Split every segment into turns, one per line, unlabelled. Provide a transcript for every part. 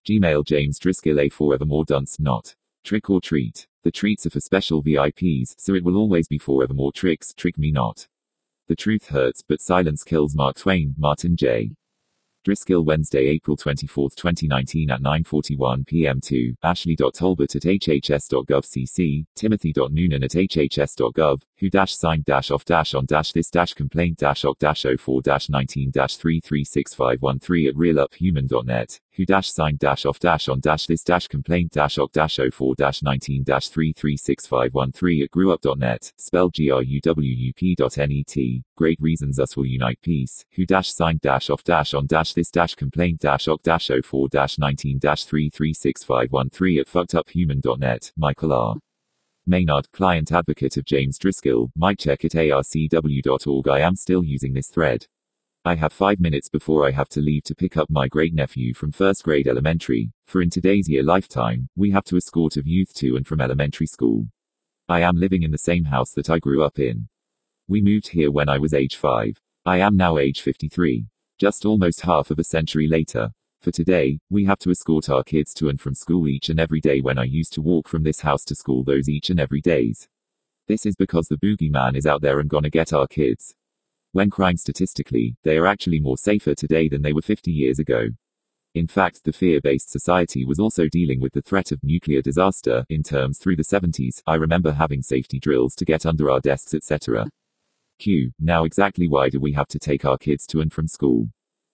Gmail James Driscoll A Forevermore Dunce Not. Trick or treat. The treats are for special VIPs, so it will always be forevermore tricks, trick me not. The truth hurts, but silence kills. Mark Twain, Martin J. Driscoll Wednesday, April 24, 2019 at 9:41 p.m. to ashley.tolbert at hhs.gov cc, timothy.noonan at hhs.gov, who-signed-off-on-this-complaint-04-19-3365513 at realuphuman.net, who-signed-off-on-this-complaint-04-19-3365513 at grewup.net, spelled gruwp.net. Great reasons us will unite peace, who-signed-off-on-this-complaint-04-19-3365513 at fuckeduphuman.net, Michael R. Maynard, client advocate of James Driscoll, might check at arcw.org. I am still using this thread. I have 5 minutes before I have to leave to pick up my great-nephew from first grade elementary, for in today's year lifetime, we have to escort of youth to and from elementary school. I am living in the same house that I grew up in. We moved here when I was age 5. I am now age 53. Just almost half of a century later. For today, we have to escort our kids to and from school each and every day when I used to walk from this house to school those each and every days. This is because the boogeyman is out there and gonna get our kids. When crying statistically, they are actually more safer today than they were 50 years ago. In fact, the fear-based society was also dealing with the threat of nuclear disaster in terms through the 70s. I remember having safety drills to get under our desks, etc. Now exactly why do we have to take our kids to and from school?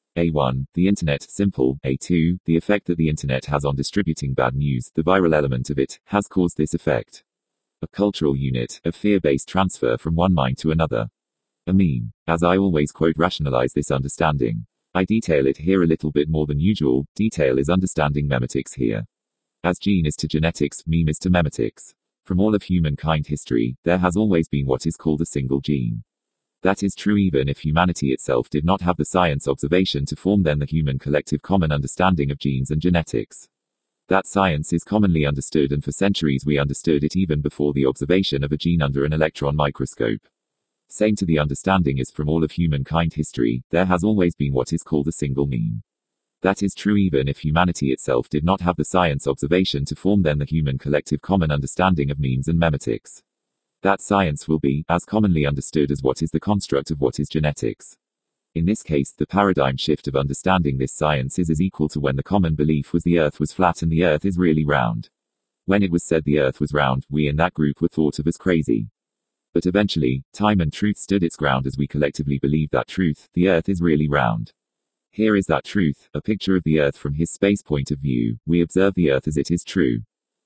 A1, the internet, simple. A2, the effect that the internet has on distributing bad news, the viral element of it, has caused this effect. A cultural unit, a fear-based transfer from one mind to another. A meme. As I always quote, rationalize this understanding. I detail it here a little bit more than usual. Detail is understanding memetics here. As gene is to genetics, meme is to memetics. From all of humankind history, there has always been what is called a single gene. That is true even if humanity itself did not have the science observation to form then the human collective common understanding of genes and genetics. That science is commonly understood, and for centuries we understood it even before the observation of a gene under an electron microscope. Same to the understanding is from all of humankind history, there has always been what is called a single meme. That is true even if humanity itself did not have the science observation to form then the human collective common understanding of memes and memetics. That science will be as commonly understood as what is the construct of what is genetics. In this case, the paradigm shift of understanding this science is equal to when the common belief was the earth was flat and the earth is really round. When it was said the earth was round, we in that group were thought of as crazy. But eventually, time and truth stood its ground as we collectively believed that truth, the earth is really round. Here is that truth, a picture of the earth from his space point of view. We observe the earth as it is true.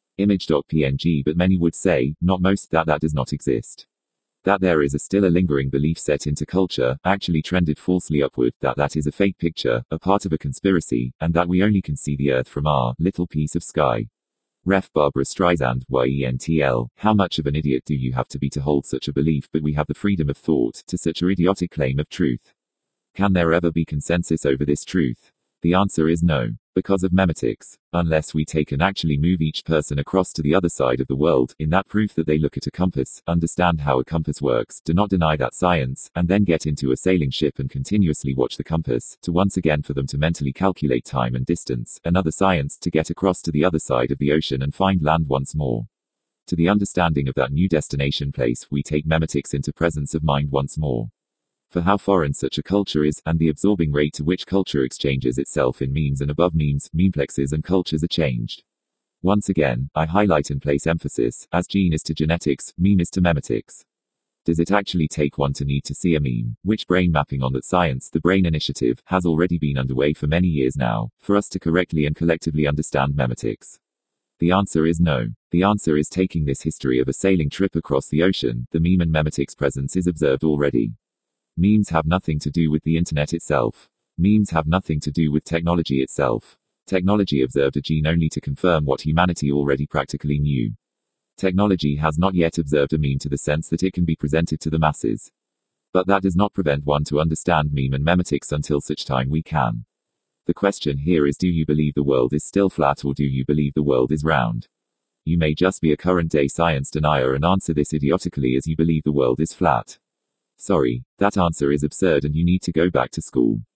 Image.png, but many would say, not most, that does not exist. That there is still a lingering belief set into culture, actually trended falsely upward, that is a fake picture, a part of a conspiracy, and that we only can see the earth from our little piece of sky. Ref. Barbara Streisand, YENTL, how much of an idiot do you have to be to hold such a belief, but we have the freedom of thought, to such a idiotic claim of truth? Can there ever be consensus over this truth? The answer is no. Because of memetics. Unless we take and actually move each person across to the other side of the world, in that proof that they look at a compass, understand how a compass works, do not deny that science, and then get into a sailing ship and continuously watch the compass, to once again for them to mentally calculate time and distance, another science, to get across to the other side of the ocean and find land once more. To the understanding of that new destination place, we take memetics into presence of mind once more. For how foreign such a culture is, and the absorbing rate to which culture exchanges itself in memes and above memes, memeplexes and cultures are changed. Once again, I highlight and place emphasis, as gene is to genetics, meme is to memetics. Does it actually take one to need to see a meme, which brain mapping on that science, the Brain Initiative, has already been underway for many years now, for us to correctly and collectively understand memetics? The answer is no. The answer is taking this history of a sailing trip across the ocean, the meme and memetics presence is observed already. Memes have nothing to do with the internet itself. Memes have nothing to do with technology itself. Technology observed a gene only to confirm what humanity already practically knew. Technology has not yet observed a meme to the sense that it can be presented to the masses. But that does not prevent one to understand meme and memetics until such time we can. The question here is, do you believe the world is still flat, or do you believe the world is round? You may just be a current day science denier and answer this idiotically as you believe the world is flat. Sorry, that answer is absurd and you need to go back to school.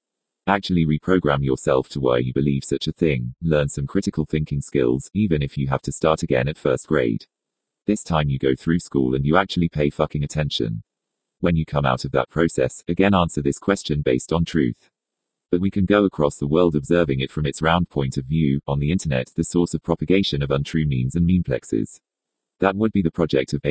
Actually reprogram yourself to why you believe such a thing, learn some critical thinking skills, even if you have to start again at first grade. This time you go through school and you actually pay fucking attention. When you come out of that process, again answer this question based on truth. But we can go across the world observing it from its round point of view, on the internet, the source of propagation of untrue memes and memeplexes. That would be the project of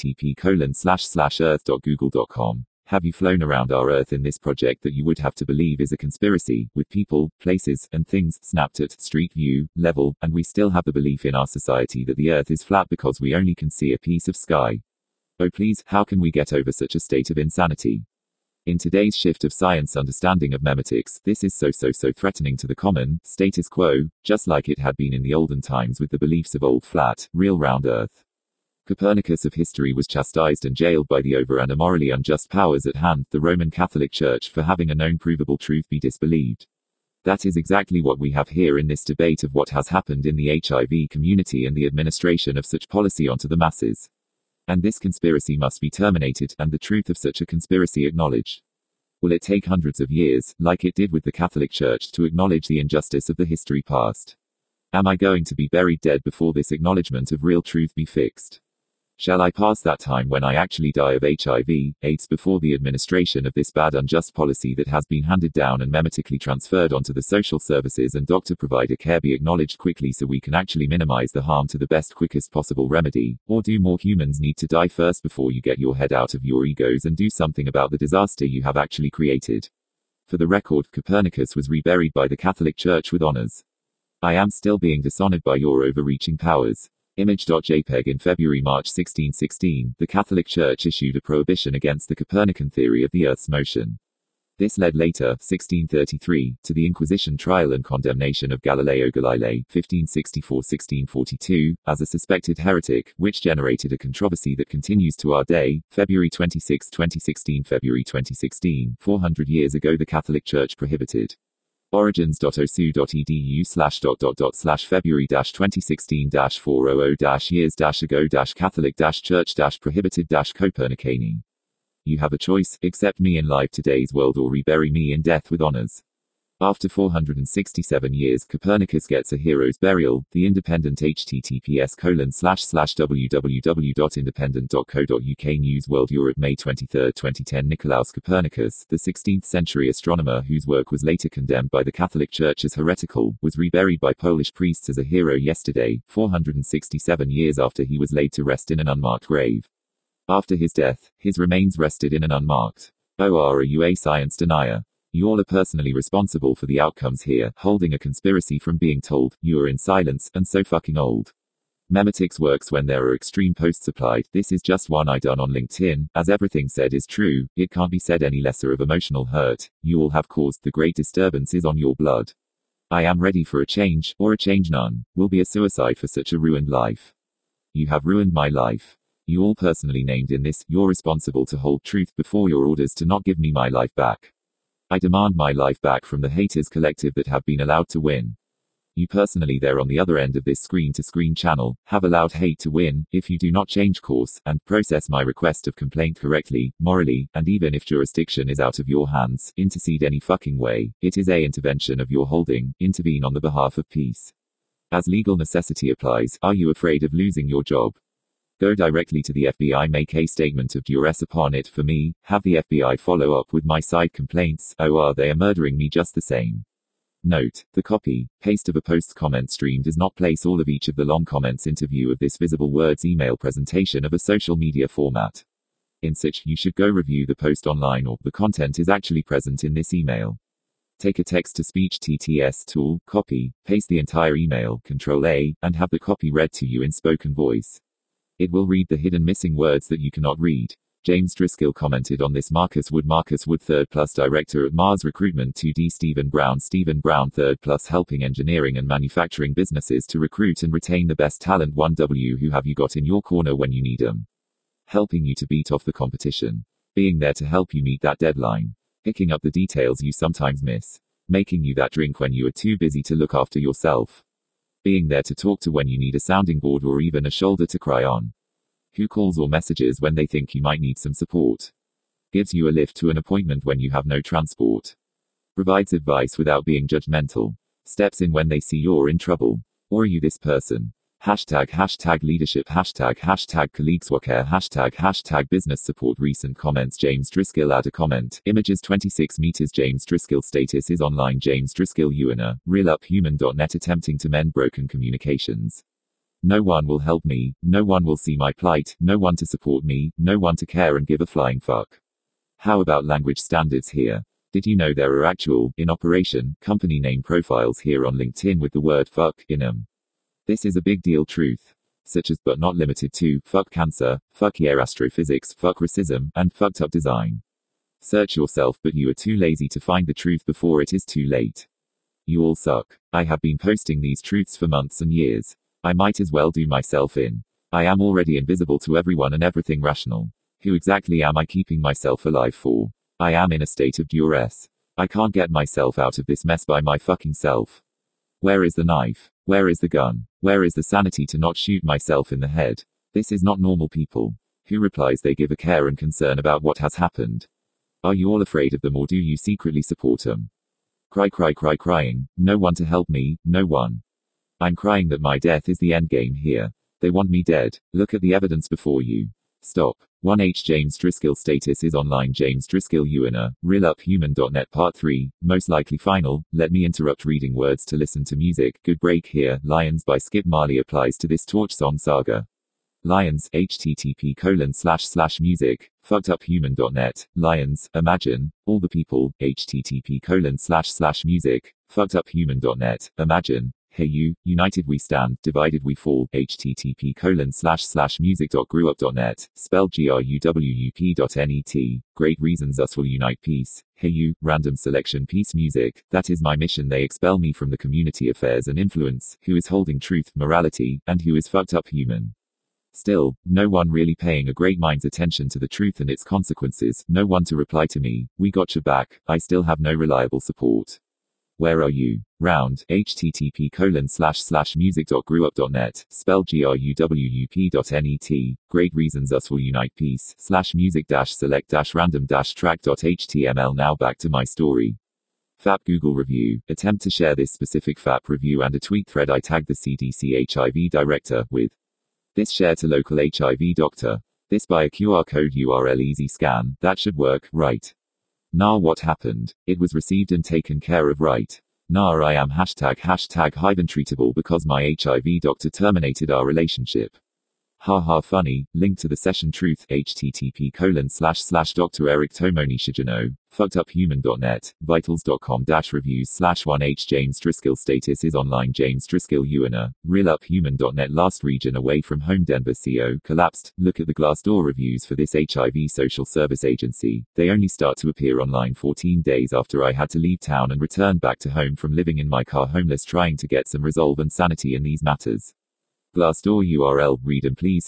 http://earth.google.com. Have you flown around our Earth in this project that you would have to believe is a conspiracy, with people, places, and things snapped at street view level, and we still have the belief in our society that the Earth is flat because we only can see a piece of sky? Oh please, how can we get over such a state of insanity? In today's shift of science understanding of memetics, this is so threatening to the common status quo, just like it had been in the olden times with the beliefs of old flat, real round Earth. Copernicus of history was chastised and jailed by the over and immorally unjust powers at hand, the Roman Catholic Church, for having a known provable truth be disbelieved. That is exactly what we have here in this debate of what has happened in the HIV community and the administration of such policy onto the masses. And this conspiracy must be terminated, and the truth of such a conspiracy acknowledged. Will it take hundreds of years, like it did with the Catholic Church, to acknowledge the injustice of the history past? Am I going to be buried dead before this acknowledgement of real truth be fixed? Shall I pass that time when I actually die of HIV, AIDS before the administration of this bad unjust policy that has been handed down and memetically transferred onto the social services and doctor-provider care be acknowledged quickly so we can actually minimize the harm to the best quickest possible remedy? Or do more humans need to die first before you get your head out of your egos and do something about the disaster you have actually created? For the record, Copernicus was reburied by the Catholic Church with honors. I am still being dishonored by your overreaching powers. Image.jpg. In February-March 1616, the Catholic Church issued a prohibition against the Copernican theory of the Earth's motion. This led later, 1633, to the Inquisition trial and condemnation of Galileo Galilei, 1564-1642, as a suspected heretic, which generated a controversy that continues to our day. February 26, 2016. February 2016, 400 years ago the Catholic Church prohibited origins.ocu.2016/February-2016-400-years-ago-Catholic-Church-prohibited-Copernicani. You have a choice: accept me in life today's world or rebury me in death with honors. After 467 years, Copernicus gets a hero's burial. The Independent https://www.independent.co.uk News World Europe May 23, 2010 Nicolaus Copernicus, the 16th century astronomer whose work was later condemned by the Catholic Church as heretical, was reburied by Polish priests as a hero yesterday, 467 years after he was laid to rest in an unmarked grave. After his death, his remains rested in an unmarked. Are you a science denier? You all are personally responsible for the outcomes here, holding a conspiracy from being told, you are in silence, and so fucking old. Memetics works when there are extreme posts applied. This is just one I done on LinkedIn, as everything said is true, it can't be said any lesser of emotional hurt. You all have caused the great disturbances on your blood. I am ready for a change, or a change none, will be a suicide for such a ruined life. You have ruined my life. You all personally named in this, you're responsible to hold truth before your orders to not give me my life back. I demand my life back from the haters collective that have been allowed to win. You personally there on the other end of this screen-to-screen channel, have allowed hate to win, if you do not change course, and process my request of complaint correctly, morally, and even if jurisdiction is out of your hands, intercede any fucking way, it is a intervention of your holding, intervene on the behalf of peace. As legal necessity applies, are you afraid of losing your job? Go directly to the FBI, make a statement of duress upon it for me, have the FBI follow up with my side complaints. They are murdering me just the same. Note, the copy, paste of a post's comment stream does not place all of each of the long comments into view of this visible words email presentation of a social media format. In such, you should go review the post online or the content is actually present in this email. Take a text-to-speech TTS tool, copy, paste the entire email, Ctrl-A, and have the copy read to you in spoken voice. It will read the hidden missing words that you cannot read. James Driscoll commented on this. Marcus Wood 3rd+ Director at Mars Recruitment 2D Stephen Brown 3rd+ Helping engineering and manufacturing businesses to recruit and retain the best talent 1W. Who have you got in your corner when you need them? Helping you to beat off the competition. Being there to help you meet that deadline. Picking up the details you sometimes miss. Making you that drink when you are too busy to look after yourself. Being there to talk to when you need a sounding board or even a shoulder to cry on. Who calls or messages when they think you might need some support. Gives you a lift to an appointment when you have no transport. Provides advice without being judgmental. Steps in when they see you're in trouble. Or are you this person? Hashtag leadership, hashtag colleagues care, hashtag business support. Recent comments. James Driscoll add a comment. Images 26 meters. James Driscoll status is online. James Driscoll UNA, realuphuman.net attempting to mend broken communications. No one will help me, no one will see my plight, no one to support me, no one to care and give a flying fuck. How about language standards here? Did you know there are actual, in operation, company name profiles here on LinkedIn with the word fuck in them? This is a big deal. Truth. Such as but not limited to, fuck cancer, fuck yeah astrophysics, fuck racism, and fucked up design. Search yourself, but you are too lazy to find the truth before it is too late. You all suck. I have been posting these truths for months and years. I might as well do myself in. I am already invisible to everyone and everything rational. Who exactly am I keeping myself alive for? I am in a state of duress. I can't get myself out of this mess by my fucking self. Where is the knife? Where is the gun? Where is the sanity to not shoot myself in the head? This is not normal people. Who replies they give a care and concern about what has happened? Are you all afraid of them or do you secretly support them? Crying. No one to help me, no one. I'm crying that my death is the end game here. They want me dead. Look at the evidence before you. Stop. 1H James Driscoll status is online. James Driscoll UNA, realuphuman.net Part 3, most likely final. Let me interrupt reading words to listen to music. Good break here. Lions by Skip Marley applies to this torch song saga. Lions, http://music, fuckeduphuman.net, Lions, imagine, all the people, http://music, fuckeduphuman.net, imagine, hey you, united we stand, divided we fall, http://music.grewup.net, spelled gruwup.net, great reasons us will unite peace, hey you, random selection peace music, that is my mission. They expel me from the community affairs and influence, who is holding truth, morality, and who is fucked up human. Still, no one really paying a great mind's attention to the truth and its consequences, no one to reply to me, we got your back, I still have no reliable support. Where are you? Round, http://music.grewup.net, spelled gruwup.net, great reasons us will unite peace, /music-select-random-track.html. Now back to my story. FAP Google review, attempt to share this specific FAP review and a tweet thread. I tagged the CDC HIV director with this share to local HIV doctor. This by a QR code URL easy scan, that should work, right? Nah, what happened? It was received and taken care of, right? Nah, I am hashtag untreatable because my HIV doctor terminated our relationship. Haha funny, link to the session truth, http://Dr. Eric Tomonishijano, fuckeduphuman.net, vitals.com-reviews/1H James Driscoll status is online. James Driscoll UNA, realuphuman.net last region away from home Denver CO collapsed. Look at the Glassdoor reviews for this HIV social service agency. They only start to appear online 14 days after I had to leave town and return back to home from living in my car homeless trying to get some resolve and sanity in these matters. Glassdoor URL, read and please,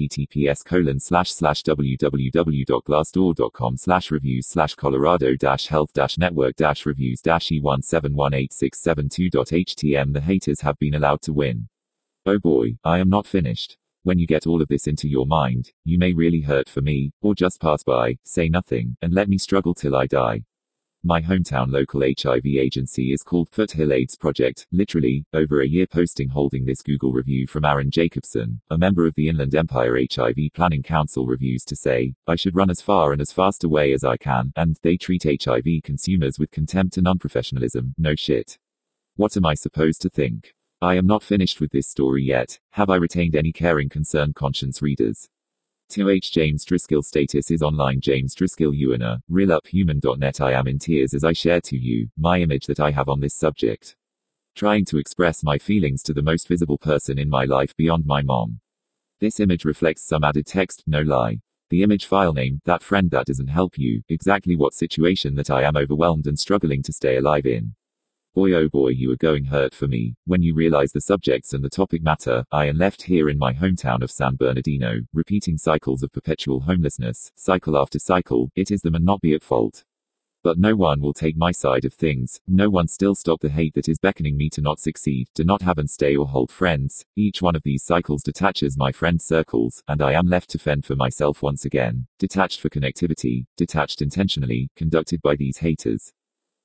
https://www.glassdoor.com/reviews/colorado-health-network-reviews-E1718672.htm. The haters have been allowed to win. Oh boy, I am not finished. When you get all of this into your mind, you may really hurt for me, or just pass by, say nothing, and let me struggle till I die. My hometown local HIV agency is called Foothill AIDS Project, literally, over a year posting holding this Google review from Aaron Jacobson, a member of the Inland Empire HIV Planning Council reviews to say, I should run as far and as fast away as I can, and they treat HIV consumers with contempt and unprofessionalism, no shit. What am I supposed to think? I am not finished with this story yet. Have I retained any caring concerned conscience readers? 2H James Driscoll status is online. James Driscoll UNA, realuphuman.net. I am in tears as I share to you my image that I have on this subject. Trying to express my feelings to the most visible person in my life beyond my mom. This image reflects some added text, no lie. The image file name, that friend that doesn't help you, exactly what situation that I am overwhelmed and struggling to stay alive in. Boy oh boy, you are going hurt for me, when you realize the subjects and the topic matter. I am left here in my hometown of San Bernardino, repeating cycles of perpetual homelessness, cycle after cycle. It is them and not be at fault. But no one will take my side of things, no one still stop the hate that is beckoning me to not succeed, to not have and stay or hold friends. Each one of these cycles detaches my friend circles, and I am left to fend for myself once again, detached for connectivity, detached intentionally, conducted by these haters.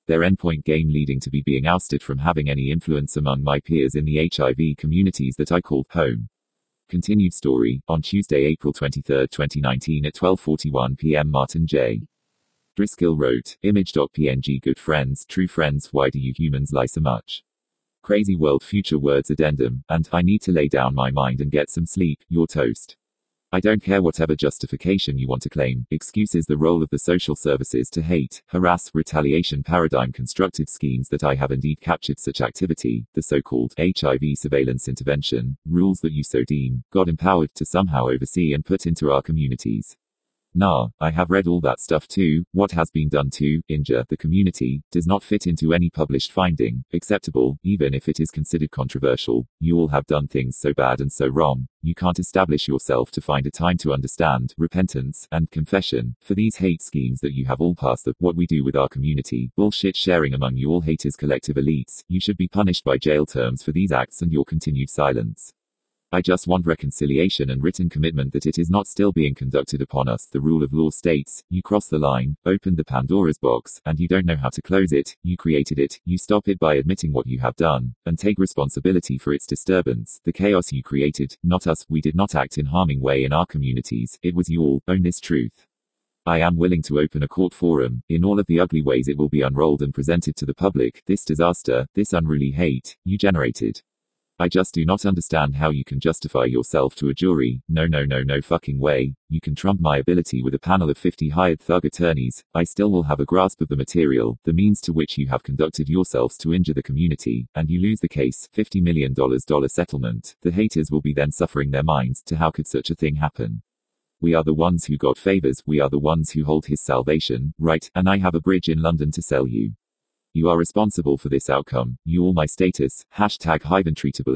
their endpoint game leading to me being ousted from having any influence among my peers in the HIV communities that I called home. Continued story, on Tuesday, April 23, 2019 at 12:41 p.m. Martin J. Driscoll wrote, image.png good friends, true friends, why do you humans lie so much? Crazy world future words addendum, and I need to lay down my mind and get some sleep, you're toast. I don't care whatever justification you want to claim, excuse is the role of the social services to hate, harass, retaliation paradigm constructed schemes that I have indeed captured such activity, the so-called HIV surveillance intervention, rules that you so deem, God empowered to somehow oversee and put into our communities. Nah, I have read all that stuff too. What has been done to injure the community does not fit into any published finding, acceptable, even if it is considered controversial. You all have done things so bad and so wrong, you can't establish yourself to find a time to understand repentance and confession for these hate schemes that you have all passed the what we do with our community bullshit sharing among you all haters collective elites. You should be punished by jail terms for these acts and your continued silence. I just want reconciliation and written commitment that it is not still being conducted upon us. The rule of law states, you cross the line, opened the Pandora's box, and you don't know how to close it, you created it, you stop it by admitting what you have done, and take responsibility for its disturbance, the chaos you created, not us. We did not act in harming way in our communities, it was you all. Own this truth. I am willing to open a court forum, in all of the ugly ways it will be unrolled and presented to the public, this disaster, this unruly hate, you generated. I just do not understand how you can justify yourself to a jury. No fucking way. You can trump my ability with a panel of 50 hired thug attorneys. I still will have a grasp of the material, the means to which you have conducted yourselves to injure the community, and you lose the case, $50 million settlement. The haters will be then suffering their minds to how could such a thing happen. We are the ones who God favors, we are the ones who hold his salvation, right, and I have a bridge in London to sell you. You are responsible for this outcome. You all my status, hashtag #treatable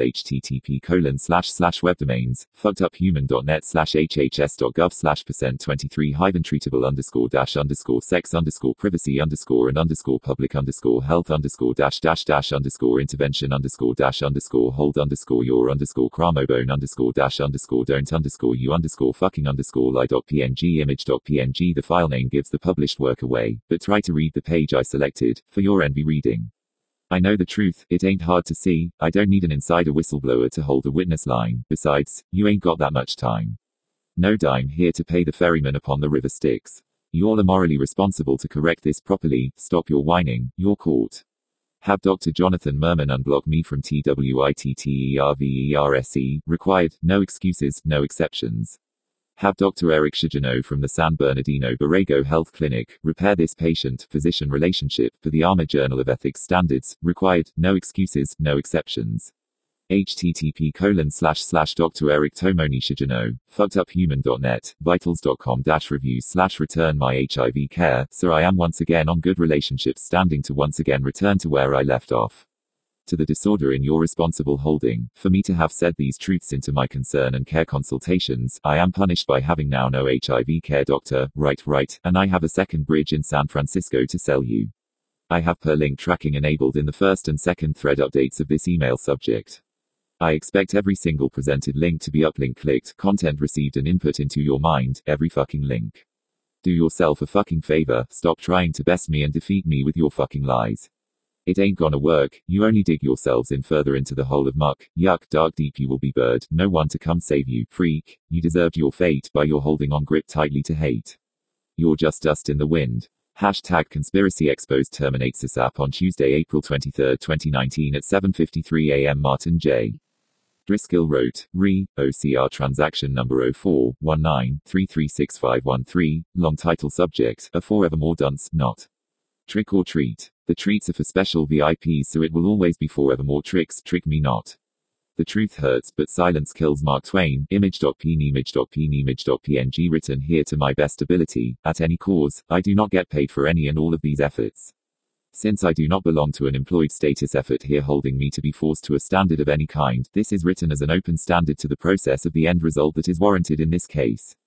http://webdomains, fuckeduphuman.net/hhs.gov/%23 treatable _sex_privacy and public health _intervention hold your cramobone don't you fucking lie.png image.png. The file name gives the published work away, but try to read the page I selected, for your envy reading. I know the truth, it ain't hard to see, I don't need an insider whistleblower to hold a witness line, besides, you ain't got that much time. No dime here to pay the ferryman upon the river Styx. You're the morally responsible to correct this properly, stop your whining, you're caught. Have Dr. Jonathan Merman unblock me from TWITTERVERSE, required, no excuses, no exceptions. Have Dr. Eric Chagino from the San Bernardino Borrego Health Clinic repair this patient-physician relationship for the ARMA Journal of Ethics Standards, required, no excuses, no exceptions. http://Dr. Eric Tomoni Chagino, fuckeduphuman.net, vitals.com-reviews/return my HIV care. Sir, I am once again on good relationships standing to once again return to where I left off. To the disorder in your responsible holding, for me to have said these truths into my concern and care consultations, I am punished by having now no HIV care doctor, right, and I have a second bridge in San Francisco to sell you. I have perlink tracking enabled in the first and second thread updates of this email subject. I expect every single presented link to be uplink clicked, content received and input into your mind, every fucking link. Do yourself a fucking favor, stop trying to best me and defeat me with your fucking lies. It ain't gonna work, you only dig yourselves in further into the hole of muck, yuck, dark deep you will be bird, no one to come save you, freak, you deserved your fate by your holding on grip tightly to hate. You're just dust in the wind. Hashtag conspiracy exposed terminates ASAP on Tuesday, April 23, 2019 at 7:53 a.m. Martin J. Driscoll wrote, OCR transaction number 0419336513, long title subject, a forevermore dunce, not. Trick or treat. The treats are for special VIPs, so it will always be forevermore tricks, trick me not. The truth hurts, but silence kills. Mark Twain, image.png written here to my best ability, at any cause, I do not get paid for any and all of these efforts. Since I do not belong to an employed status effort here holding me to be forced to a standard of any kind, this is written as an open standard to the process of the end result that is warranted in this case.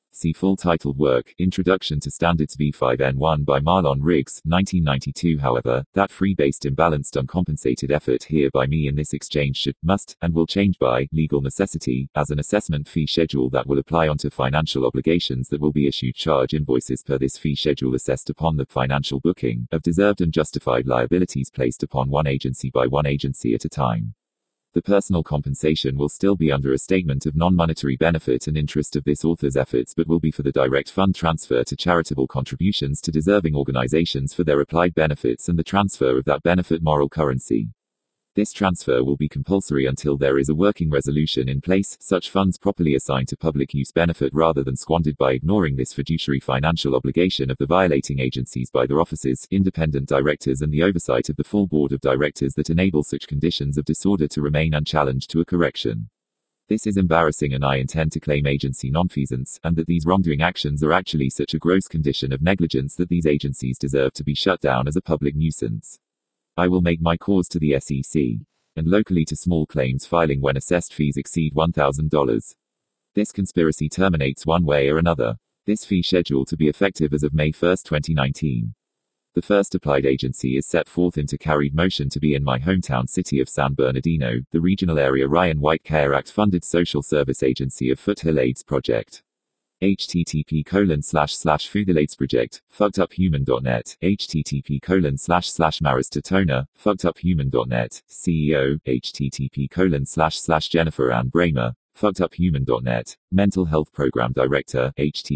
See full titled work, Introduction to Standards V5N1 by Marlon Riggs, 1992. However, that free-based imbalanced uncompensated effort here by me in this exchange should, must, and will change by legal necessity, as an assessment fee schedule that will apply onto financial obligations that will be issued charge invoices per this fee schedule assessed upon the financial booking of deserved and justified liabilities placed upon one agency by one agency at a time. The personal compensation will still be under a statement of non-monetary benefit and interest of this author's efforts, but will be for the direct fund transfer to charitable contributions to deserving organizations for their applied benefits and the transfer of that benefit moral currency. This transfer will be compulsory until there is a working resolution in place, such funds properly assigned to public use benefit rather than squandered by ignoring this fiduciary financial obligation of the violating agencies by their officers, independent directors and the oversight of the full board of directors that enable such conditions of disorder to remain unchallenged to a correction. This is embarrassing, and I intend to claim agency nonfeasance, and that these wrongdoing actions are actually such a gross condition of negligence that these agencies deserve to be shut down as a public nuisance. I will make my cause to the SEC and locally to small claims filing when assessed fees exceed $1,000. This conspiracy terminates one way or another. This fee schedule to be effective as of May 1, 2019. The first applied agency is set forth into carried motion to be in my hometown city of San Bernardino, the regional area Ryan White Care Act funded social service agency of Foothill AIDS Project. http://FootHillAIDSproject, fuckeduphuman.net, http://Maris fuckeduphuman.net, CEO, http://Jennifer Ann Bramer, fuckeduphuman.net, Mental Health Program Director,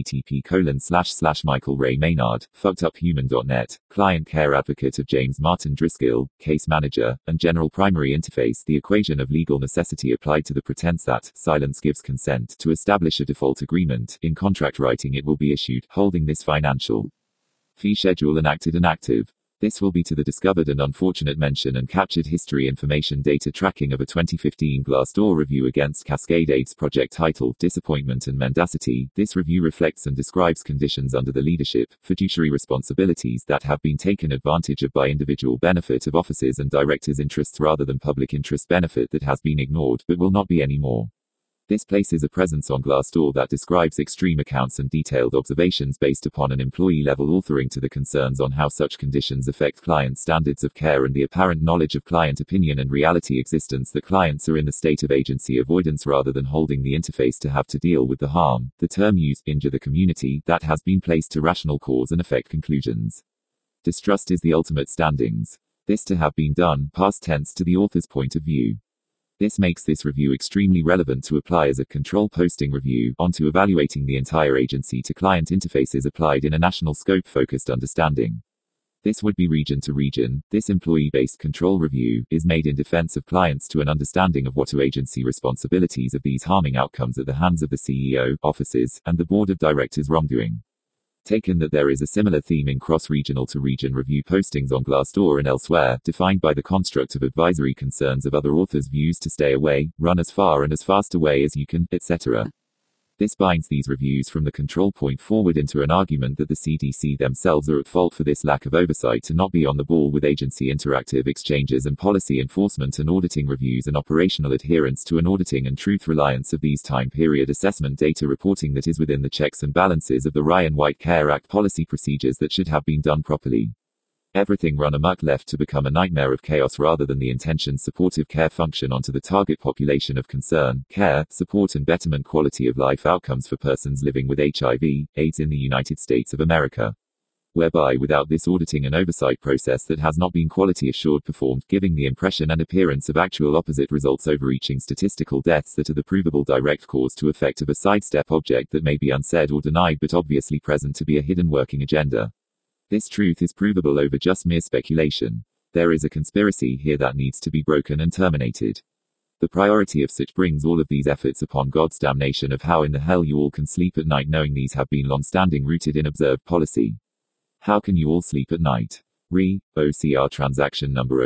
http://Michael Ray Maynard, fuckeduphuman.net, Client Care Advocate of James Martin Driscoll, Case Manager, and General Primary Interface. The equation of legal necessity applied to the pretense that silence gives consent to establish a default agreement. In contract writing it will be issued, holding this financial fee schedule enacted and active. This will be to the discovered and unfortunate mention and captured history information data tracking of a 2015 Glassdoor review against Cascade AIDS Project titled Disappointment and Mendacity. This review reflects and describes conditions under the leadership, fiduciary responsibilities that have been taken advantage of by individual benefit of officers and directors' interests rather than public interest benefit that has been ignored but will not be anymore. This places a presence on Glassdoor that describes extreme accounts and detailed observations based upon an employee-level authoring to the concerns on how such conditions affect client standards of care and the apparent knowledge of client opinion and reality existence that clients are in the state of agency avoidance rather than holding the interface to have to deal with the harm, the term used, injure the community, that has been placed to rational cause and effect conclusions. Distrust is the ultimate standings. This to have been done, past tense, to the author's point of view. This makes this review extremely relevant to apply as a control posting review onto evaluating the entire agency to client interfaces applied in a national scope focused understanding. This would be region to region. This employee-based control review is made in defense of clients to an understanding of what are agency responsibilities of these harming outcomes at the hands of the CEO, officers, and the board of directors wrongdoing. Taken that there is a similar theme in cross-regional to region review postings on Glassdoor and elsewhere, defined by the construct of advisory concerns of other authors' views to stay away, run as far and as fast away as you can, etc. This binds these reviews from the control point forward into an argument that the CDC themselves are at fault for this lack of oversight to not be on the ball with agency interactive exchanges and policy enforcement and auditing reviews and operational adherence to an auditing and truth reliance of these time period assessment data reporting that is within the checks and balances of the Ryan White Care Act policy procedures that should have been done properly. Everything run amok left to become a nightmare of chaos rather than the intention supportive care function onto the target population of concern, care, support and betterment quality of life outcomes for persons living with HIV, AIDS in the United States of America. Whereby without this auditing and oversight process that has not been quality assured performed, giving the impression and appearance of actual opposite results overreaching statistical deaths that are the provable direct cause to effect of a sidestep object that may be unsaid or denied but obviously present to be a hidden working agenda. This truth is provable over just mere speculation. There is a conspiracy here that needs to be broken and terminated. The priority of such brings all of these efforts upon God's damnation of how in the hell you all can sleep at night knowing these have been long-standing rooted in observed policy. How can you all sleep at night? Re. OCR transaction number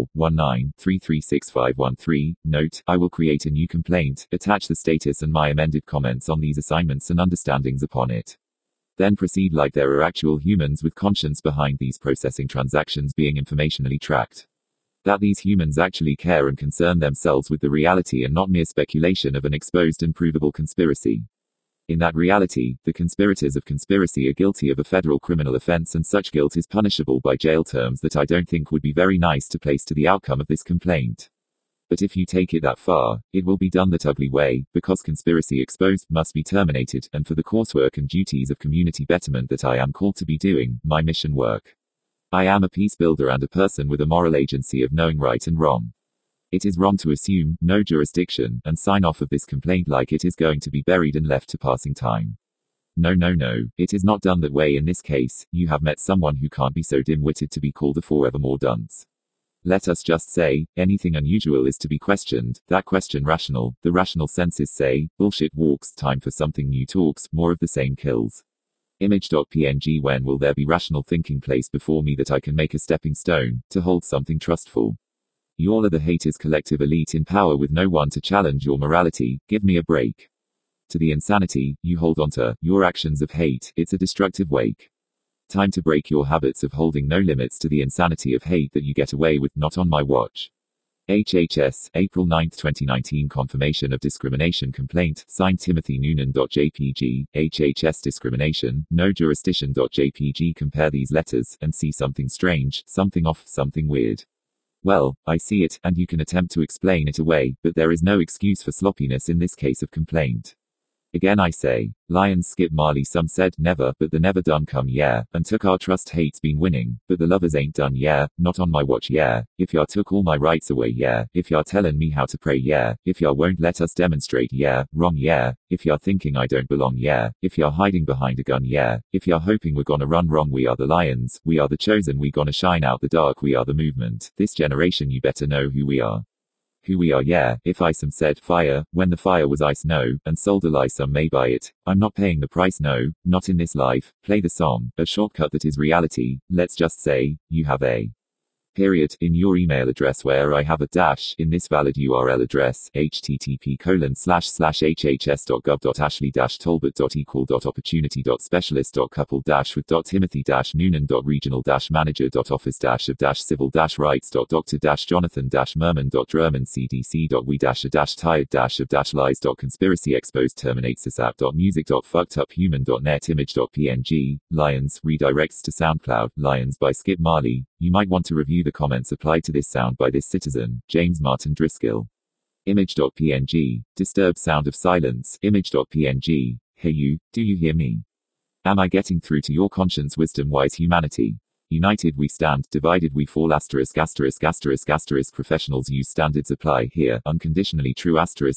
0419336513. Note, I will create a new complaint, attach the status and my amended comments on these assignments and understandings upon it. Then proceed like there are actual humans with conscience behind these processing transactions being informationally tracked. That these humans actually care and concern themselves with the reality and not mere speculation of an exposed and provable conspiracy. In that reality, the conspirators of conspiracy are guilty of a federal criminal offense, and such guilt is punishable by jail terms that I don't think would be very nice to place to the outcome of this complaint. But if you take it that far, it will be done that ugly way, because conspiracy exposed must be terminated, and for the coursework and duties of community betterment that I am called to be doing, my mission work. I am a peace builder and a person with a moral agency of knowing right and wrong. It is wrong to assume no jurisdiction and sign off of this complaint like it is going to be buried and left to passing time. No, it is not done that way in this case. You have met someone who can't be so dim-witted to be called a forevermore dunce. Let us just say, anything unusual is to be questioned, that question rational, the rational senses say, bullshit walks, time for something new talks, more of the same kills. Image.png When will there be rational thinking placed before me that I can make a stepping stone, to hold something trustful? You all are the haters' collective elite in power with no one to challenge your morality, give me a break. To the insanity you hold onto, your actions of hate, it's a destructive wake. Time to break your habits of holding no limits to the insanity of hate that you get away with, not on my watch. HHS, April 9, 2019 Confirmation of Discrimination Complaint, signed Timothy Noonan.jpg, HHS Discrimination, no jurisdiction.jpg Compare these letters, and see something strange, something off, something weird. Well, I see it, and you can attempt to explain it away, but there is no excuse for sloppiness in this case of complaint. Again I say, Lions skip Marley, some said never, but the never done come yeah, and took our trust hates been winning, but the lovers ain't done yeah, not on my watch yeah, if ya took all my rights away yeah, if ya tellin' me how to pray yeah, if ya won't let us demonstrate yeah, wrong yeah, if ya thinking I don't belong yeah, if ya hiding behind a gun yeah, if ya hoping we're gonna run wrong we are the Lions, we are the chosen, we gonna shine out the dark, we are the movement, this generation you better know who we are. Who we are yeah, if I some said fire, when the fire was ice no, and sold a lie some may buy it, I'm not paying the price no, not in this life, play the song, a shortcut that is reality, let's just say, you have a period in your email address where I have a dash in this valid URL address, http://hhs.gov.ashley-tolbert.equal.opportunity.specialist.couple-with.timothy-noonan.regional-manager.office-civil-rights.conspiracy exposed terminates sysap.music.fuckeduphuman.net image.png, Lions, redirects to SoundCloud, Lions by Skip Marley. You might want to review the comments applied to this sound by this citizen, James Martin Driscoll. Image.png, disturbed sound of silence, image.png, hey you, do you hear me? Am I getting through to your conscience wisdom wise humanity? United we stand, divided we fall ******** Professionals use standards apply here, unconditionally true ******* By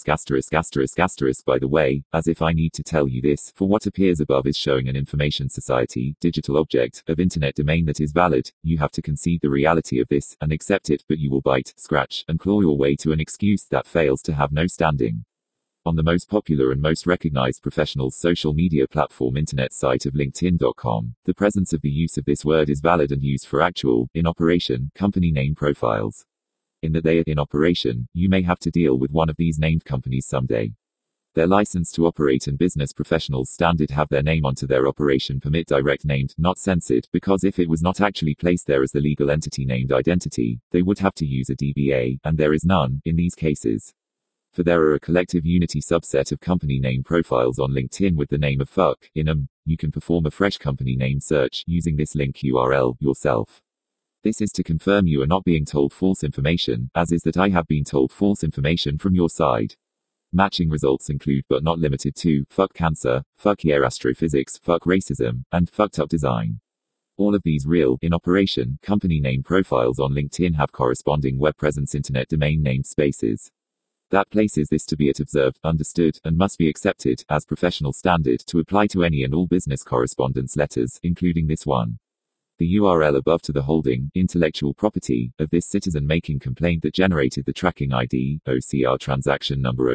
the way, as if I need to tell you this, for what appears above is showing an information society, digital object, of internet domain that is valid, you have to concede the reality of this, and accept it, but you will bite, scratch, and claw your way to an excuse that fails to have no standing. On the most popular and most recognized professional social media platform internet site of LinkedIn.com, the presence of the use of this word is valid and used for actual, in operation, company name profiles. In that they are in operation, you may have to deal with one of these named companies someday. Their license to operate and business professionals standard have their name onto their operation permit direct named, not censored, because if it was not actually placed there as the legal entity named identity, they would have to use a DBA, and there is none, in these cases. For there are a collective unity subset of company name profiles on LinkedIn with the name of fuck in them. You can perform a fresh company name search using this link URL yourself. This is to confirm you are not being told false information, as is that I have been told false information from your side. Matching results include but not limited to fuck cancer, fuck yeah astrophysics, fuck racism, and fucked up design. All of these real, in operation, company name profiles on LinkedIn have corresponding web presence internet domain name spaces. That places this to be observed, understood, and must be accepted, as professional standard to apply to any and all business correspondence letters, including this one. The URL above to the holding, intellectual property, of this citizen making complaint that generated the tracking ID, OCR transaction number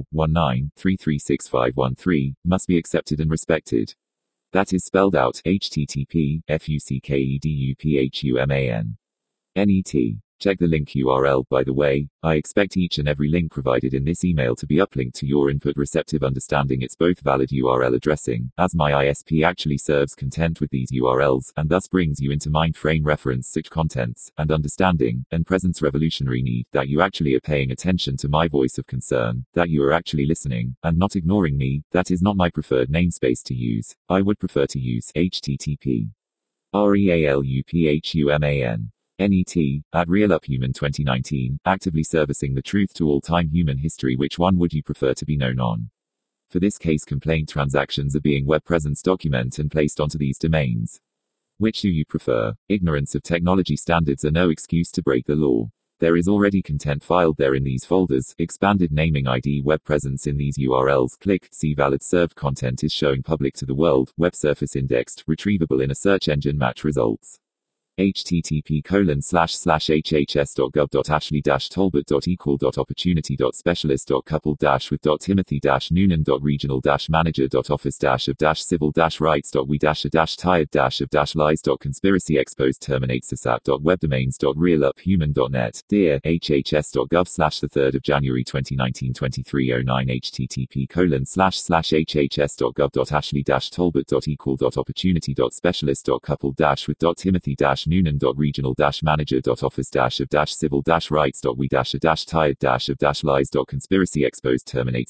0419336513, must be accepted and respected. That is spelled out, http://fuckeduphuman.net. Check the link URL, by the way. I expect each and every link provided in this email to be uplinked to your input receptive understanding it's both valid URL addressing, as my ISP actually serves content with these URLs, and thus brings you into mind frame reference such contents, and understanding, and presence revolutionary need, that you actually are paying attention to my voice of concern, that you are actually listening, and not ignoring me. That is not my preferred namespace to use. I would prefer to use http realuphuman NET, at RealUpHuman 2019, actively servicing the truth to all-time human history. Which one would you prefer to be known on? For this case, complaint transactions are being web presence document and placed onto these domains. Which do you prefer? Ignorance of technology standards are no excuse to break the law. There is already content filed there in these folders, expanded naming ID web presence in these URLs. Click, see valid served content is showing public to the world, web surface indexed, retrievable in a search engine match results. http://hhs.gov.ashley-tolbert.equal.opportunity.specialist.coupled-with.timothy-noonan.regional-manager.office-of-civil-rights. webdomains.realuphuman.net. Dear hhs.gov/3 of January 2019 2309 http://hhs.gov.ashley-tolbert.equal.opportunity.specialist.coupled-with timothy-noonan.regional-manager.office-of-civil-rights.we-of-tired-of-lies.conspiracy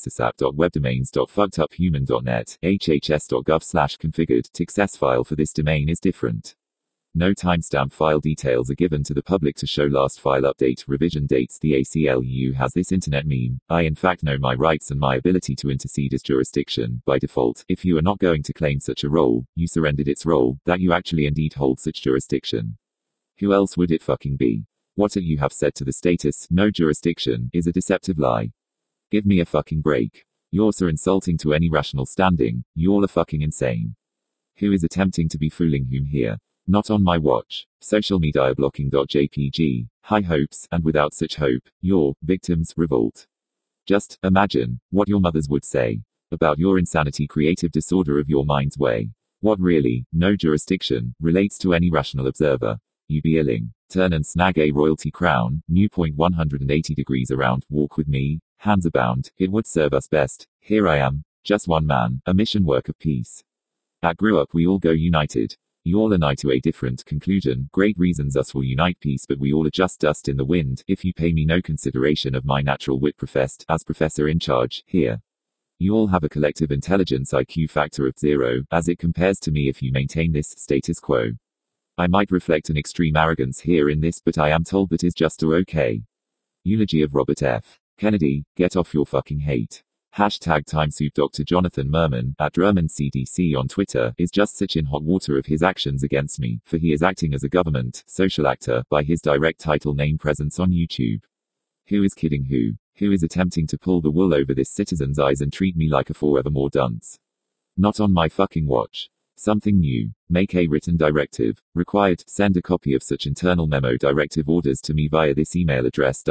exposed terminates.webdomains.fucked-up-human.net. hhs.gov/configured success file for this domain is different. No timestamp file details are given to the public to show last file update revision dates. The ACLU has this internet meme. I in fact know my rights and my ability to intercede as jurisdiction. By default, if you are not going to claim such a role, you surrendered its role, that you actually indeed hold such jurisdiction. Who else would it fucking be? What you have said to the status, no jurisdiction, is a deceptive lie. Give me a fucking break. You're so insulting to any rational standing. You all are fucking insane. Who is attempting to be fooling whom here? Not on my watch. Social media blocking.jpg. High hopes, and without such hope, your victims revolt. Just imagine what your mothers would say about your insanity, creative disorder of your mind's way. What really, no jurisdiction, relates to any rational observer. You be illing. Turn and snag a royalty crown, new point 180 degrees around, walk with me, hands abound, it would serve us best. Here I am, just one man, a mission work of peace. At Grew Up we all go united. You all and I to a different conclusion. Great reasons us will unite peace, but we all are just dust in the wind. If you pay me no consideration of my natural wit professed as professor in charge here. You all have a collective intelligence IQ factor of 0, as it compares to me if you maintain this status quo. I might reflect an extreme arrogance here in this, but I am told that is just okay. Eulogy of Robert F. Kennedy, get off your fucking hate. Hashtag TimeSoup. Dr. Jonathan Mermin, at Drummond CDC on Twitter, is just such in hot water of his actions against me, for he is acting as a government, social actor, by his direct title name presence on YouTube. Who is kidding who? Who is attempting to pull the wool over this citizen's eyes and treat me like a forevermore dunce? Not on my fucking watch. Something new. Make a written directive. Required. Send a copy of such internal memo directive orders to me via this email address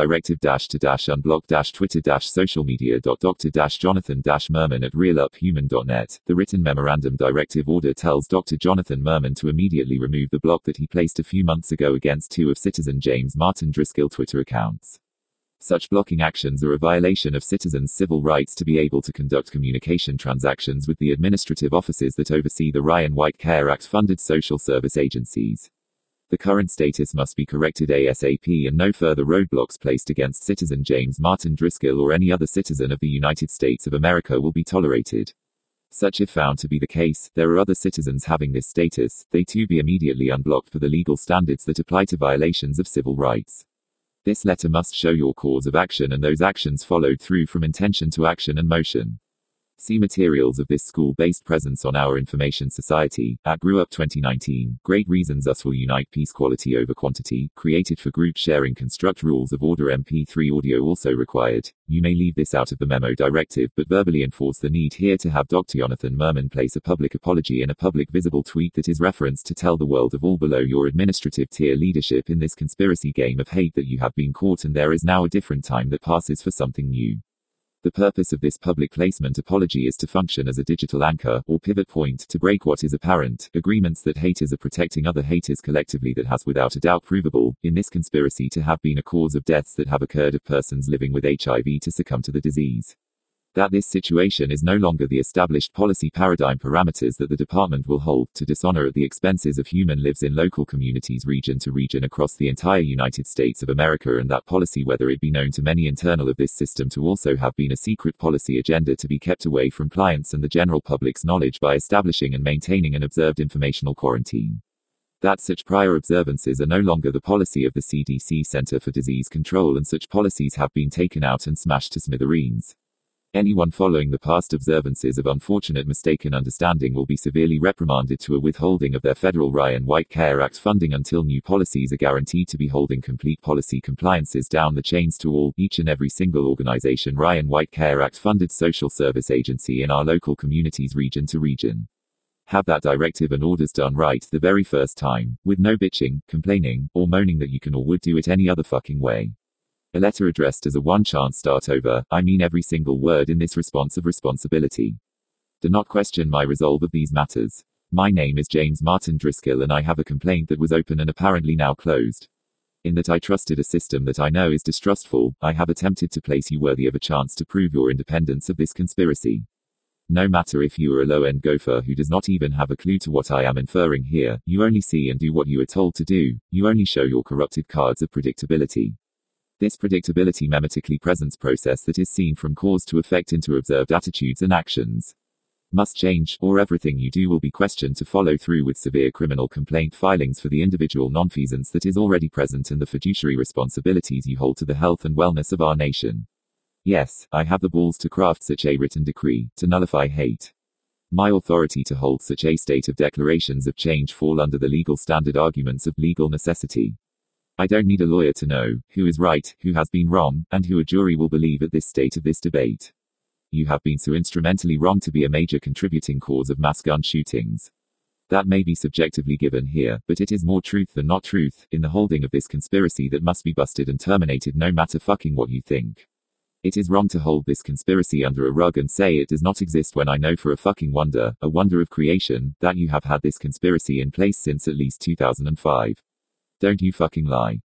directive-to-unblock-twitter-socialmedia.dr-jonathan-mermin@realuphuman.net. The written memorandum directive order tells Dr. Jonathan Mermin to immediately remove the block that he placed a few months ago against 2 of citizen James Martin Driscoll Twitter accounts. Such blocking actions are a violation of citizens' civil rights to be able to conduct communication transactions with the administrative offices that oversee the Ryan White Care Act-funded social service agencies. The current status must be corrected ASAP and no further roadblocks placed against citizen James Martin Driscoll or any other citizen of the United States of America will be tolerated. Such if found to be the case, there are other citizens having this status, they too be immediately unblocked for the legal standards that apply to violations of civil rights. This letter must show your cause of action and those actions followed through from intention to action and motion. See materials of this school-based presence on Our Information Society, at Grew Up 2019, Great Reasons Us Will Unite Peace Quality Over Quantity, created for group sharing construct rules of order MP3 audio also required. You may leave this out of the memo directive but verbally enforce the need here to have Dr. Jonathan Mermin place a public apology in a public visible tweet that is referenced to tell the world of all below your administrative tier leadership in this conspiracy game of hate that you have been caught and there is now a different time that passes for something new. The purpose of this public placement apology is to function as a digital anchor, or pivot point, to break what is apparent, agreements that haters are protecting other haters collectively that has without a doubt provable, in this conspiracy to have been a cause of deaths that have occurred of persons living with HIV to succumb to the disease. That this situation is no longer the established policy paradigm parameters that the department will hold, to dishonor at the expenses of human lives in local communities region to region across the entire United States of America, and that policy, whether it be known to many internal of this system, to also have been a secret policy agenda to be kept away from clients and the general public's knowledge by establishing and maintaining an observed informational quarantine. That such prior observances are no longer the policy of the CDC Center for Disease Control, and such policies have been taken out and smashed to smithereens. Anyone following the past observances of unfortunate mistaken understanding will be severely reprimanded to a withholding of their federal Ryan White Care Act funding until new policies are guaranteed to be holding complete policy compliances down the chains to all, each and every single organization Ryan White Care Act funded social service agency in our local communities region to region. Have that directive and orders done right the very first time, with no bitching, complaining, or moaning that you can or would do it any other fucking way. A letter addressed as a one-chance start over, I mean every single word in this response of responsibility. Do not question my resolve of these matters. My name is James Martin Driscoll, and I have a complaint that was open and apparently now closed. In that I trusted a system that I know is distrustful, I have attempted to place you worthy of a chance to prove your independence of this conspiracy. No matter if you are a low-end gopher who does not even have a clue to what I am inferring here, you only see and do what you are told to do, you only show your corrupted cards of predictability. This predictability memetically presents process that is seen from cause to effect into observed attitudes and actions. Must change, or everything you do will be questioned to follow through with severe criminal complaint filings for the individual nonfeasance that is already present and the fiduciary responsibilities you hold to the health and wellness of our nation. Yes, I have the balls to craft such a written decree, to nullify hate. My authority to hold such a state of declarations of change fall under the legal standard arguments of legal necessity. I don't need a lawyer to know who is right, who has been wrong, and who a jury will believe at this state of this debate. You have been so instrumentally wrong to be a major contributing cause of mass gun shootings. That may be subjectively given here, but it is more truth than not truth, in the holding of this conspiracy that must be busted and terminated no matter fucking what you think. It is wrong to hold this conspiracy under a rug and say it does not exist when I know for a fucking wonder, a wonder of creation, that you have had this conspiracy in place since at least 2005. Don't you fucking lie.